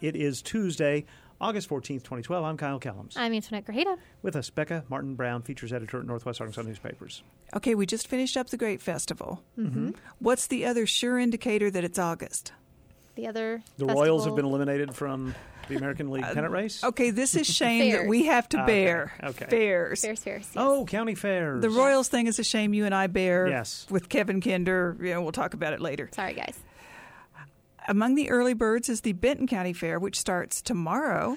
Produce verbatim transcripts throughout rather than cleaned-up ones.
It is Tuesday, August fourteenth, twenty twelve. I'm Kyle Kellums. I'm Antoinette Grajeda. With us, Becca Martin Brown, features editor at Northwest Arkansas Newspapers. Okay, we just finished up the Grape Festival. Mm-hmm. What's the other sure indicator that it's August? The other The festival. Royals have been eliminated from the American League pennant race? Okay, this is shame that we have to Okay, bear. okay. Fairs. Fairs, fairs. Yes. Oh, county fairs. The Royals thing is a shame you and I bear Yes. with Kevin Kinder. You know, we'll talk about it later. Sorry, guys. Among the early birds is the Benton County Fair, which starts tomorrow.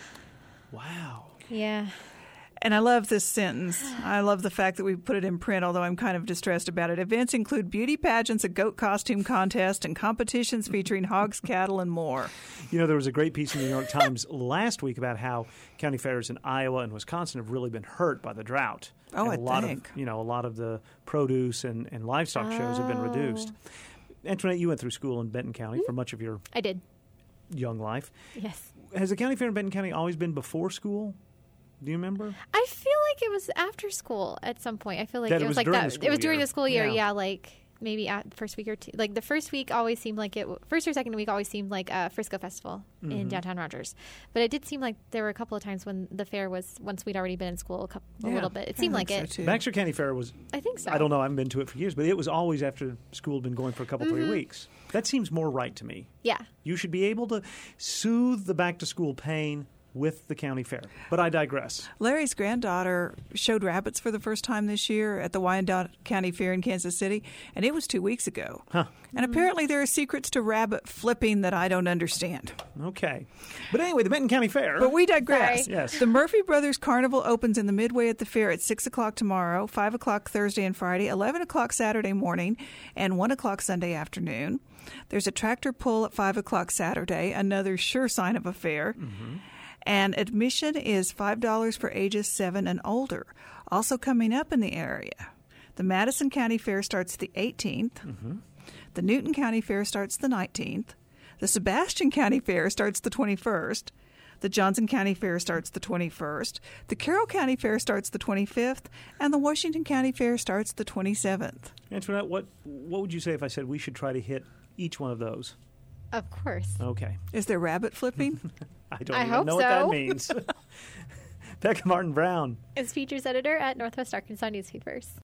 Wow. Yeah. And I love this sentence. I love the fact that we put it in print, although I'm kind of distressed about it. Events include beauty pageants, a goat costume contest, and competitions featuring hogs, cattle, and more. You know, there was a great piece in the New York Times last week about how county fairs in Iowa and Wisconsin have really been hurt by the drought. Oh, and I a lot think. Of, you know, a lot of the produce and, and livestock shows have been reduced. Antoinette, you went through school in Benton County for much of your I did. young life. Yes. Has the county fair in Benton County always been before school? Do you remember? I feel like it was after school at some point. I feel like That it it was, was like during that. the school It was during year. the school year. Yeah. Yeah, like maybe at the first week or two. Like the first week always seemed like it. First or second week always seemed like a Frisco Festival Mm-hmm. in downtown Rogers. But it did seem like there were a couple of times when the fair was once we'd already been in school a, couple, a Yeah, little bit. It I seemed think like so, it. too. Baxter County Fair was, I think so. I don't know, I haven't been to it for years, but it was always after school had been going for a couple, Mm-hmm. three weeks. That seems more right to me. Yeah. You should be able to soothe the back-to-school pain with the county fair. But I digress. Larry's granddaughter showed rabbits for the first time this year at the Wyandotte County Fair in Kansas City, and it was two weeks ago. Huh. And apparently there are secrets to rabbit flipping that I don't understand. Okay. But anyway, the Benton County Fair. But we digress. Sorry. Yes. The Murphy Brothers Carnival opens in the Midway at the fair at six o'clock tomorrow, five o'clock Thursday and Friday, eleven o'clock Saturday morning, and one o'clock Sunday afternoon. There's a tractor pull at five o'clock Saturday, another sure sign of a fair. Mm-hmm. And admission is five dollars for ages seven and older. Also coming up in the area, the Madison County Fair starts the eighteenth. Mm-hmm. The Newton County Fair starts the nineteenth. The Sebastian County Fair starts the twenty-first. The Johnson County Fair starts the twenty-first. The Carroll County Fair starts the twenty-fifth. And the Washington County Fair starts the twenty-seventh. Antoinette, what, what would you say if I said we should try to hit each one of those? Of course. Okay. Is there rabbit flipping? I don't I even hope know what that so. means. Becca Martin Brown. Is features editor at Northwest Arkansas Newspapers.